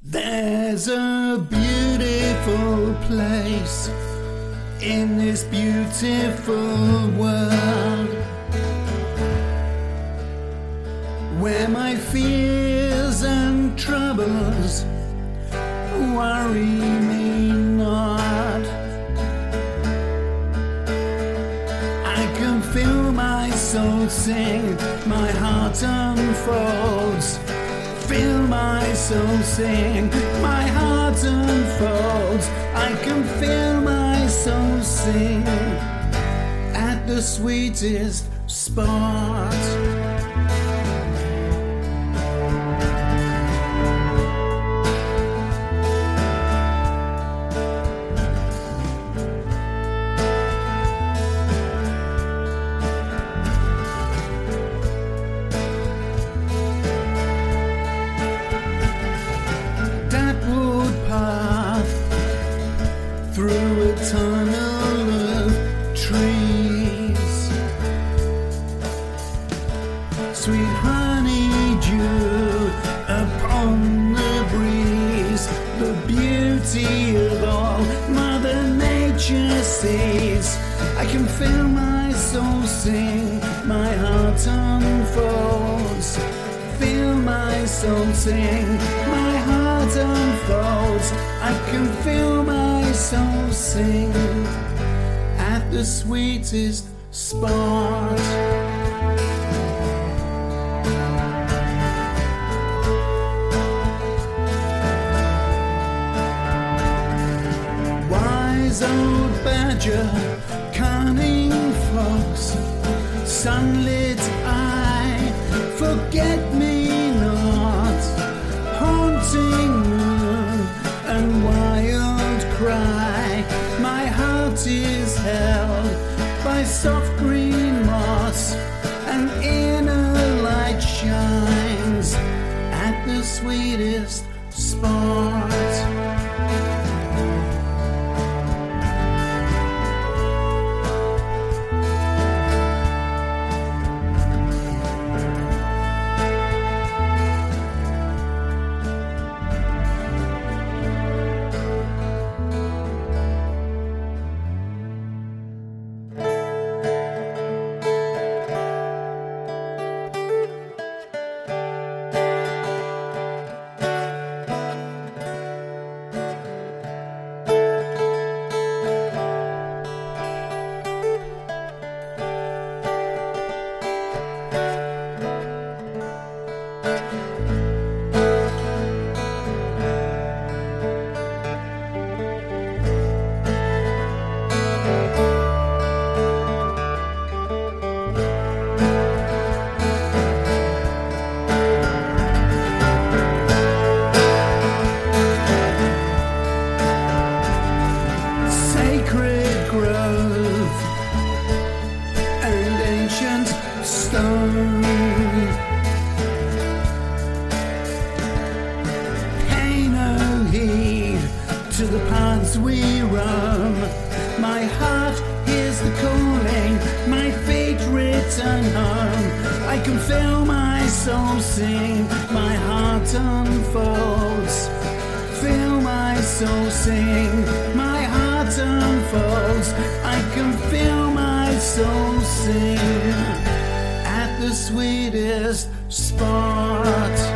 There's a beautiful place in this beautiful world where my fears and troubles worry me not. I can feel my soul sing, my heart unfolds. Feel my soul sing, my heart unfolds. I can feel my soul sing at the sweetest spot. Through a tunnel of trees, sweet honeydew upon the breeze, the beauty of all Mother Nature sees. I can feel my soul sing, my heart unfolds. Feel my soul sing, my heart unfolds. I can feel my soul sing at the sweetest spot. Wise old badger, cunning fox, sunlit eye, forget me not, haunting moon and wild cry. My heart is held by soft green moss, and inner light shines at the sweetest spot. Pay no heed to the paths we roam. My heart hears the calling, my feet return home. I can feel my soul sing, my heart unfolds. Feel my soul sing, my heart unfolds. I can feel my soul sing at the sweetest spot.